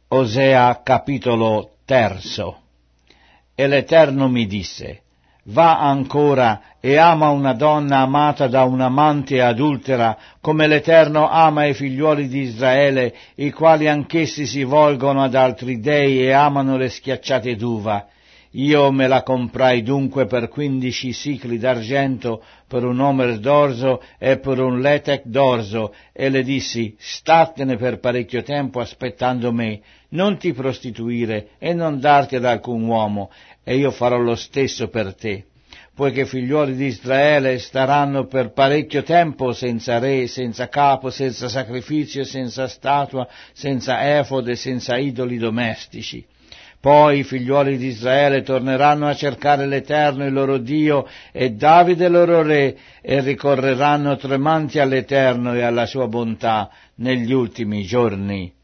Osea capitolo 3. E l'Eterno mi disse: va ancora e ama una donna amata da un amante adultera, come l'Eterno ama i figliuoli di Israele, i quali anch'essi si volgono ad altri dei e amano le schiacciate d'uva. Io me la comprai dunque per 15 sicli d'argento, per un omer d'orzo e per un letec d'orzo, e le dissi: statene per parecchio tempo aspettando me, non ti prostituire e non darti ad alcun uomo, e io farò lo stesso per te. Poiché figliuoli di Israele staranno per parecchio tempo senza re, senza capo, senza sacrificio, senza statua, senza efode, senza idoli domestici. Poi i figliuoli di Israele torneranno a cercare l'Eterno il loro Dio e Davide loro re, e ricorreranno tremanti all'Eterno e alla sua bontà negli ultimi giorni.